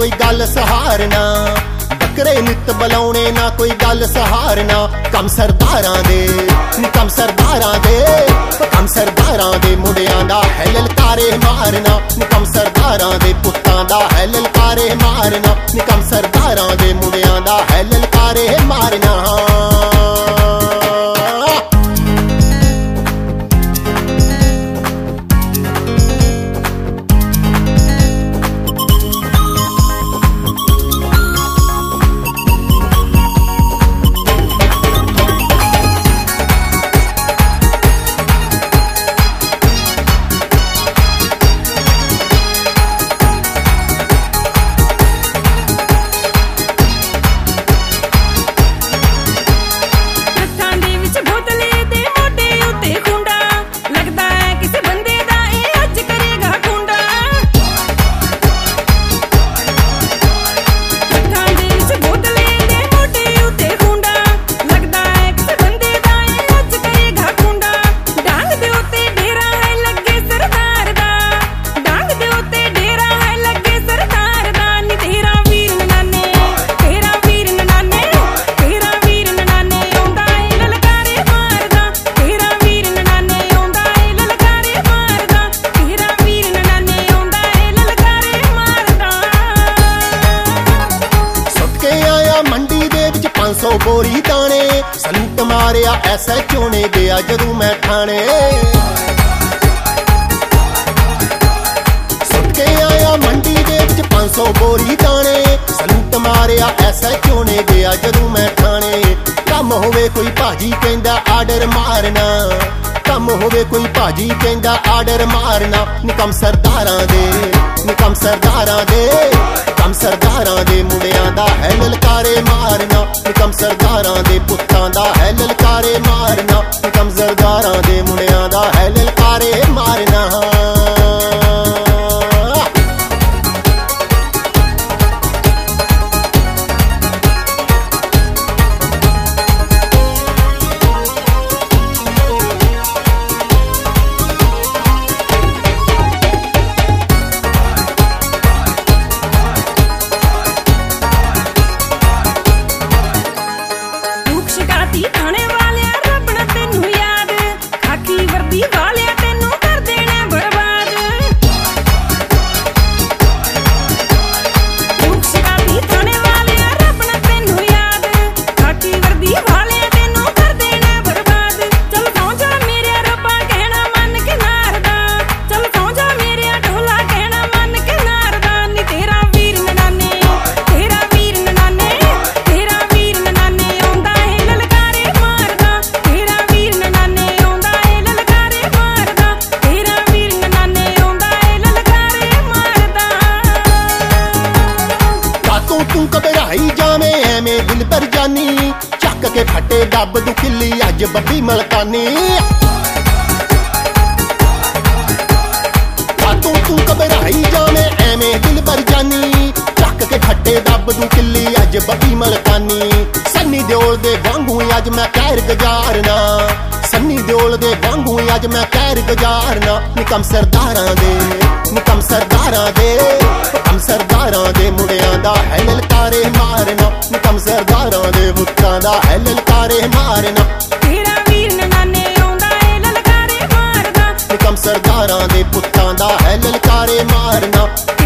कोई गल सहारना, बकरे नित बुलाने ना कोई गल सहारना। कम सरदारां दे, कम सरदारां दे, कम सरदारां दे मुंडियां दा है ललकारे मारना, कम सरदारां दे पुत्तां दा है ललकारे मारना, कम सरदारां दे मुंडियां दा है ललकारे मारना। बोरी दाने सलूट मारिया SHO ने गया जदू मैं ठाणे, सुट के आया मंडी दे विच 500 बोरी दाने, सलूट मारिया SHO ने गया जदू मैं ठाणे। कम होवे कोई भाजी कहंदा आर्डर मारना, कम होवे कोई भाजी कहंदा आर्डर मारना, कम सरदारां दे, कम सरदारां दे, कम सरदारां दे मुंडियां दा है ललकारे मारना, कम सरदारां दे पुत्तां दा है ललकारे मारना, कम सरदारां दे मुंडियां दा है ललकारे मारना। थाने वाले रब ने तेनू याद, खाकी वर्दी वाले तेनू कर देना बर्बाद। शिकायती थाने वाले रब ने तेनू याद, खाकी वर्दी वाले तेनू कर देना बर्बाद। चल सौं जा मेरे रब्बा कहना मन के नारदा, चल सौं जा मेरे ढोला कहना मन के नारदा। नी तेरा वीर ननाने, तेरा वीर ननाने, तेरा वीर ननाने आंदा है ललकारे मारदा, तेरा वीर ननाने आंदा है ललकारे मारदा, तेरा वीर ननाने आंदा है ललकारे मारदा। कातों तू घबराई जावे एवें दिल पर जानी, चक के फटे डब दू खिल्ली अज बब्बी मलकानी। कातों तू घबराई जावे एवें दिल पर जानी, चक के फटे डब दू खिल्ली अज बब्बी मलकानी। सन्नी देओल दे वांगू अज मैं कहर गुजारना, सन्नी देओल दे वांगू अज मैं कहर गुजारना, कम सरदारां दे, कम सरदारां दे, कम सरदारां दे मुंडियां दा है ललकारे मारना, कम सरदारां दे पुत्तां दा है ललकारे मारना। तेरा वीर ननाने आंदा है ललकारे मारदा, कम सरदारां दे पुत्तां दा है ललकारे मारना।